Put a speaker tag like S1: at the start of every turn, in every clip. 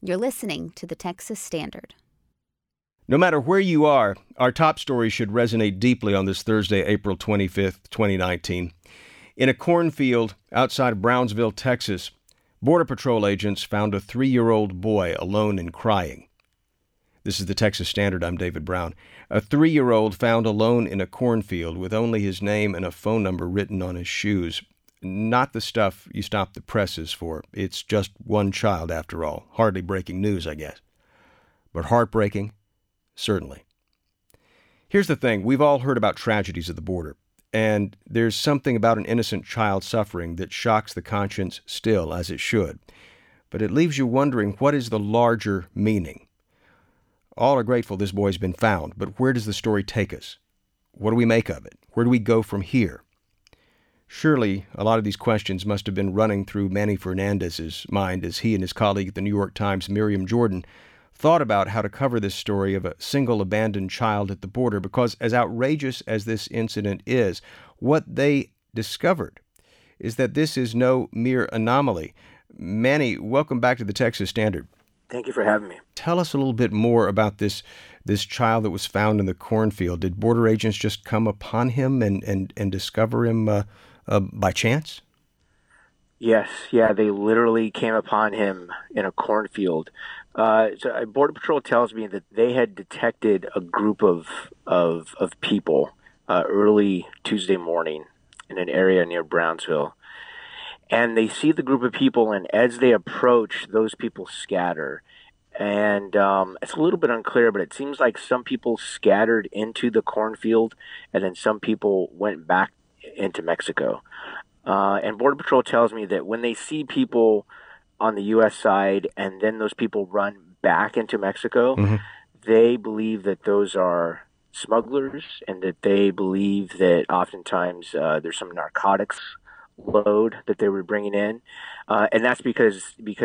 S1: You're listening to the Texas Standard.
S2: No matter where you are, our top story should resonate deeply on this Thursday, April 25th, 2019. In a cornfield outside of Brownsville, Texas, Border Patrol agents found a 3-year-old boy alone and crying. This is the Texas Standard. I'm David Brown. A 3-year-old found alone in a cornfield with only his name and a phone number written on his shoes. Not the stuff you stop the presses for. It's just one child, after all. Hardly breaking news, I guess. But heartbreaking? Certainly. Here's the thing. We've all heard about tragedies at the border. And there's something about an innocent child suffering that shocks the conscience still, as it should. But it leaves you wondering, what is the larger meaning? All are grateful this boy's been found, but where does the story take us? What do we make of it? Where do we go from here? Surely, a lot of these questions must have been running through Manny Fernandez's mind as he and his colleague at the New York Times, Miriam Jordan, thought about how to cover this story of a single abandoned child at the border, because as outrageous as this incident is, what they discovered is that this is no mere anomaly. Manny, welcome back to the Texas Standard.
S3: Thank you for having me.
S2: Tell us a little bit more about this child that was found in the cornfield. Did border agents just come upon him and discover him by chance?
S3: Yes, they literally came upon him in a cornfield. So Border Patrol tells me that they had detected a group of people early Tuesday morning in an area near Brownsville. And they see the group of people, and as they approach, those people scatter. And it's a little bit unclear, but it seems like some people scattered into the cornfield, and then some people went back into Mexico. And Border Patrol tells me that when they see people on the U.S. side and then those people run back into Mexico, they believe that those are smugglers, and that they believe that oftentimes there's some narcotics load that they were bringing in. And that's because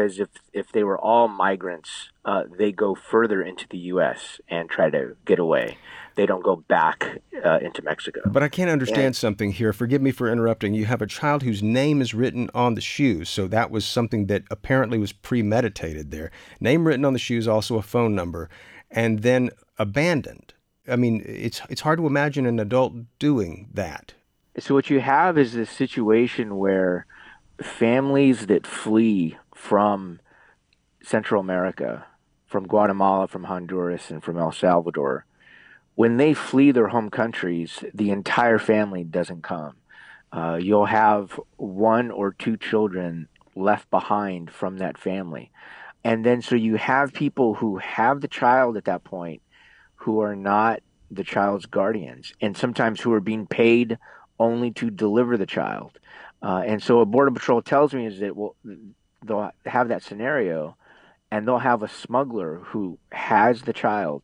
S3: if they were all migrants, they go further into the U.S. and try to get away. They don't go back into Mexico.
S2: But I can't understand something here. Forgive me for interrupting. You have a child whose name is written on the shoes, so that was something that apparently was premeditated there. Name written on the shoes, also a phone number, and then abandoned. I mean, it's hard to imagine an adult doing that.
S3: So what you have is this situation where families that flee from Central America, from Guatemala, from Honduras, and from El Salvador, when they flee their home countries, the entire family doesn't come. You'll have 1 or 2 children left behind from that family. And then so you have people who have the child at that point who are not the child's guardians, and sometimes who are being paid only to deliver the child. And so what Border Patrol tells me is that they'll have that scenario, and they'll have a smuggler who has the child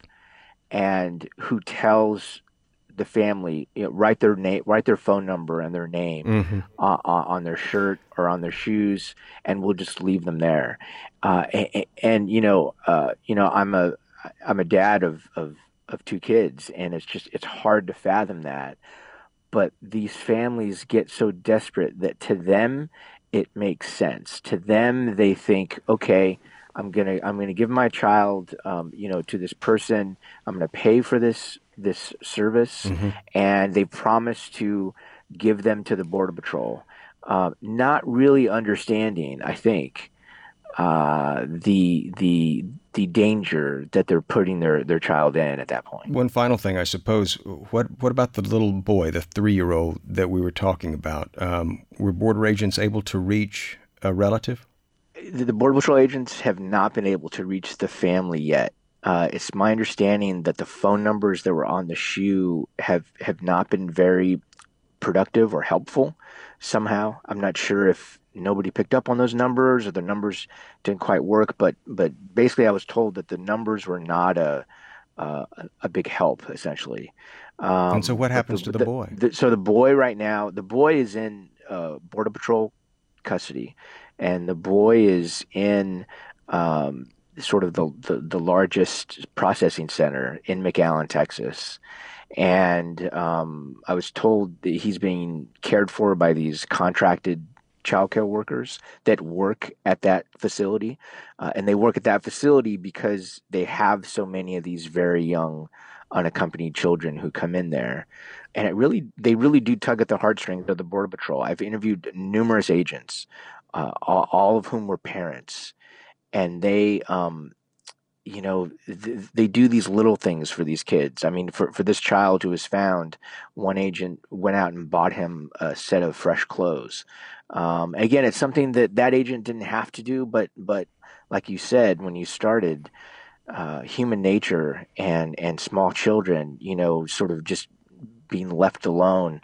S3: and who tells the family, write their name, write their phone number and their name on their shirt or on their shoes, and we'll just leave them there. And I'm a dad of 2 kids, and it's hard to fathom that. But these families get so desperate that to them it makes sense. To them, they think, okay, I'm gonna give my child, to this person. I'm gonna pay for this service, and they promise to give them to the Border Patrol, not really understanding, I think, the danger that they're putting their child in at that point.
S2: One final thing, I suppose. What about the little boy, the 3-year-old that we were talking about? Were border agents able to reach a relative?
S3: The Border Patrol agents have not been able to reach the family yet. It's my understanding that the phone numbers that were on the shoe have not been very productive or helpful somehow. I'm not sure if nobody picked up on those numbers or the numbers didn't quite work, but basically I was told that the numbers were not a big help, essentially.
S2: And so what happens to the boy?
S3: So the boy right now, the boy is in Border Patrol custody, and the boy is in sort of the largest processing center in McAllen, Texas. And I was told that he's being cared for by these contracted childcare workers that work at that facility. And they work at that facility because they have so many of these very young, unaccompanied children who come in there. And they really do tug at the heartstrings of the Border Patrol. I've interviewed numerous agents, all of whom were parents, and they they do these little things for these kids. I mean, for this child who was found, one agent went out and bought him a set of fresh clothes. Again, it's something that agent didn't have to do, but like you said when you started, human nature and small children, sort of just being left alone,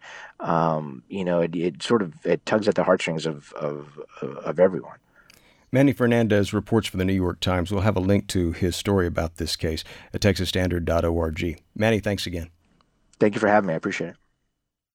S3: it tugs at the heartstrings of everyone.
S2: Manny Fernandez reports for the New York Times. We'll have a link to his story about this case at texasstandard.org. Manny, thanks again.
S3: Thank you for having me. I appreciate it.